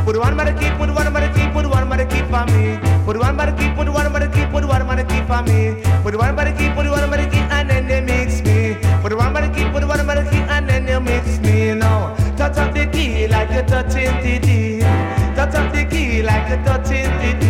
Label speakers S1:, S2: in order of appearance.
S1: Put one by the key, put one by the key, put one by the key for me. Put one by the key, put one by the key, put one by the key for me. Put one by the key, put one by the key, and then they mix me. Put one by the key, put one by the key, and then they mix me. Now, touch up the key like you're touching the D. Touch up the key like you're touching the D.